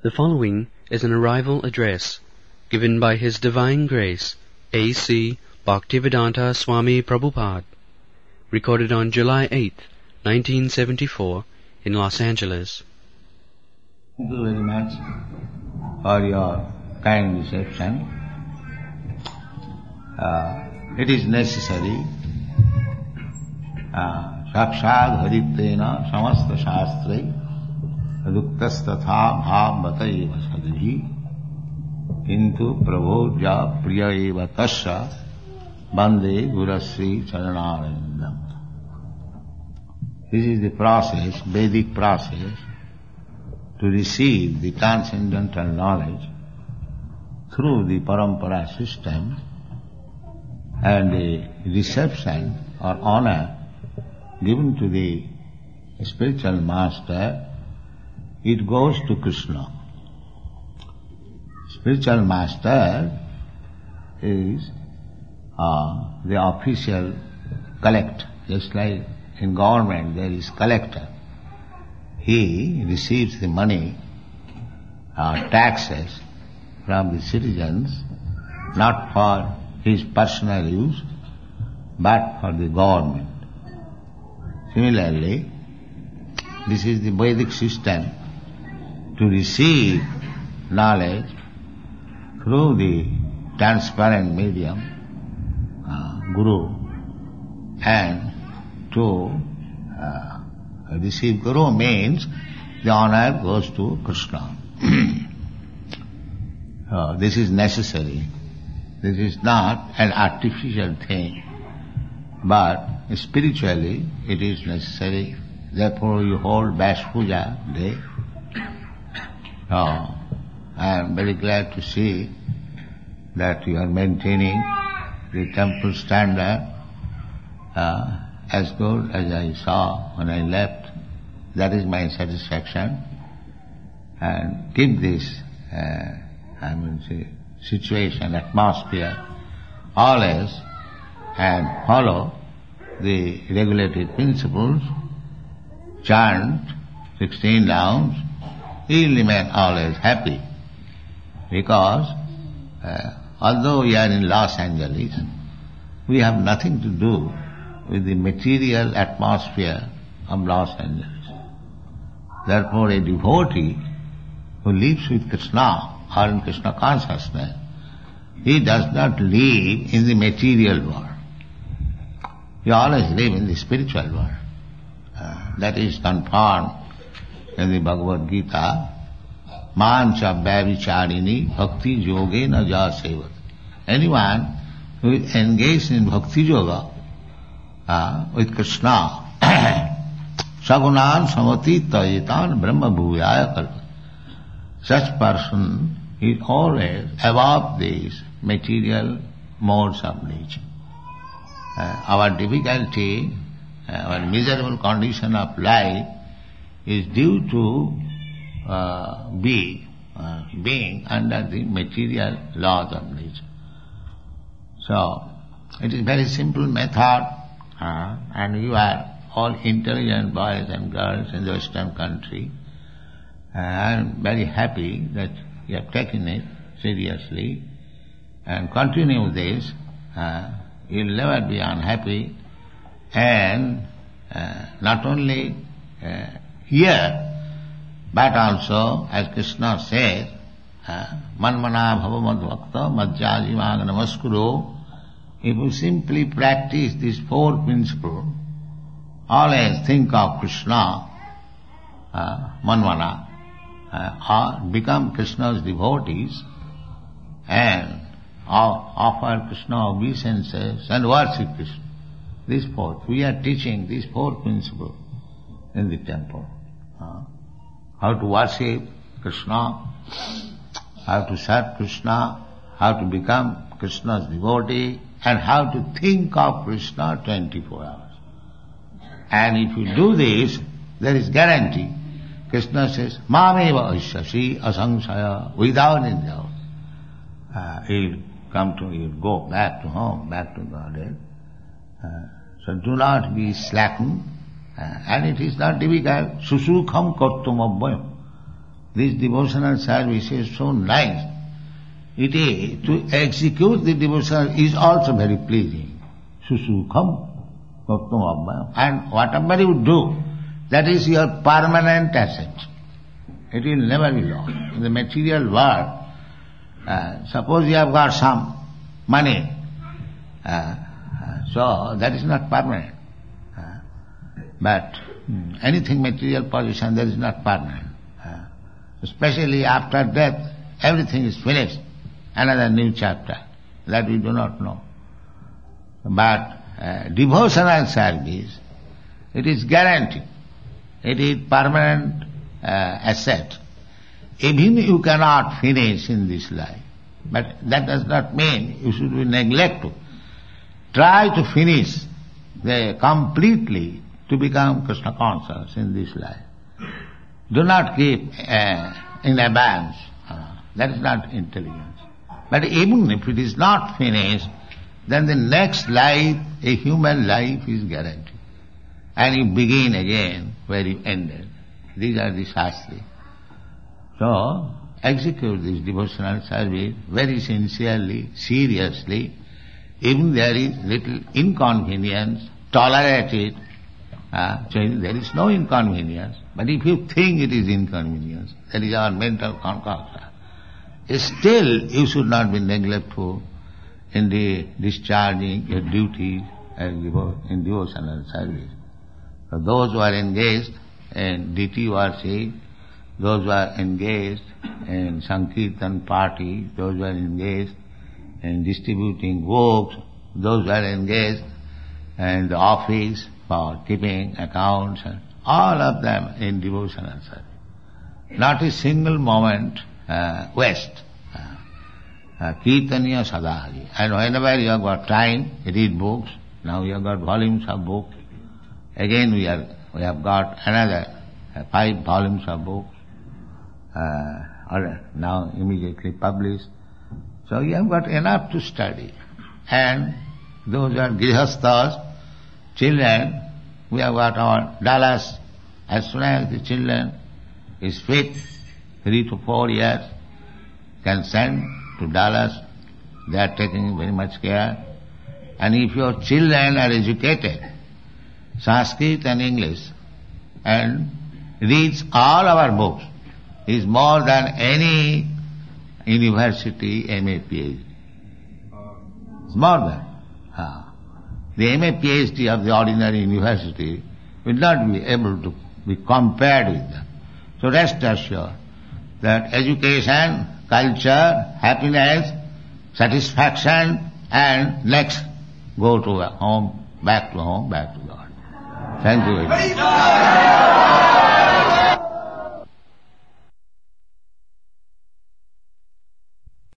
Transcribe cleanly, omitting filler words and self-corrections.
The following is an arrival address given by His Divine Grace, A.C. Bhaktivedanta Swami Prabhupada, recorded on July 8, 1974, in Los Angeles. Thank you very much for your kind reception. It is necessary Sakshad Haritena Samasta Shastre Duktastatha Bhavata eva sadhi Kintu Prabhoja Priya eva tasya Bande Gurasri Charanarindam. This is the process, Vedic process, to receive the transcendental knowledge through the parampara system, and the reception or honor given to the spiritual master, it goes to Krishna. Spiritual master is the official collector, just like in government there is collector. He receives the money, taxes from the citizens, not for his personal use, but for the government. Similarly, this is the Vedic system to receive knowledge through the transparent medium, Guru, and to receive Guru means the honor goes to Krishna. This is necessary. This is not an artificial thing, but spiritually it is necessary. Therefore you hold Vyas Puja day. I am very glad to see that you are maintaining the temple standard as good as I saw when I left. That is my satisfaction. And keep this, situation, atmosphere, always, and follow the regulated principles, chant 16 rounds, you will remain always happy. Because although we are in Los Angeles, we have nothing to do with the material atmosphere of Los Angeles. Therefore a devotee who lives with Krishna or in Krishna consciousness, he does not live in the material world. He always lives in the spiritual world. That is confirmed in the Bhagavad Gita. Mancha Bhavicharini Bhakti Yoge na ja sevat. Anyone who is engaged in Bhakti Yoga with Krishna, Sagunan Samati Tayitan Brahma Bhuyaya Kalpa. Such person is always above these material modes of nature. Our difficulty, our miserable condition of life is due to being under the material laws of nature. So, it is very simple method, and you are all intelligent boys and girls in the Western country. I am very happy that you have taken it seriously and continue this. You will never be unhappy, and not only here, but also, as Krishna says, Manmana bhava madbhakta madhyajimag namaskuro. If you simply practice these four principles, always think of Krishna, manmana, or become Krishna's devotees, and offer Krishna obeisances and worship Krishna. These four. We are teaching these four principles in the temple. How to worship Krishna, how to serve Krishna, how to become Krishna's devotee, and how to think of Krishna 24 hours. And if you do this, there is guarantee. Krishna says, Mameva Aishasi Asangsaya, without any doubt. You'll go back to home, back to Godhead. So do not be slackened, and it is not difficult. Susukham kartum abhyam. This devotional service is so nice. It is, to execute the devotional is also very pleasing. Susukham, and whatever you do, that is your permanent asset. It will never be lost. In the material world, suppose you have got some money, so that is not permanent. But anything material possession, that is not permanent. Especially after death, everything is finished. Another new chapter. That we do not know. But devotional service, it is guaranteed. It is permanent asset. Even you cannot finish in this life. But that does not mean you should be neglectful. Try to finish completely to become Krishna conscious in this life. Do not keep in abeyance. That is not intelligence. But even if it is not finished, then the next life, a human life, is guaranteed. And you begin again where you ended. These are the Shastri. So, execute this devotional service very sincerely, seriously. Even there is little inconvenience, tolerate it. There is no inconvenience. But if you think it is inconvenience, that is our mental concoction. Still, you should not be neglectful in the discharging your duties in devotional service. So those who are engaged in deity worship, those who are engaged in Sankirtan party, those who are engaged in distributing books, those who are engaged in the office for keeping accounts, all of them in devotional service. Not a single moment waste. Kirtaniya sadhari. And whenever you have got time, read books. Now you have got volumes of books. Again we have got another 5 volumes of books, now immediately published. So you have got enough to study. And those are grihasthas, children, we have got our Dallas. As soon as the children is fit, 3 to 4 years, can send to Dallas. They are taking very much care. And if your children are educated, Sanskrit and English, and reads all our books, is more than any university MA PhD. It's more than. The MA PhD of the ordinary university will not be able to be compared with them. So rest assured that education, culture, happiness, satisfaction, and next go to home, back to God. Thank you very much.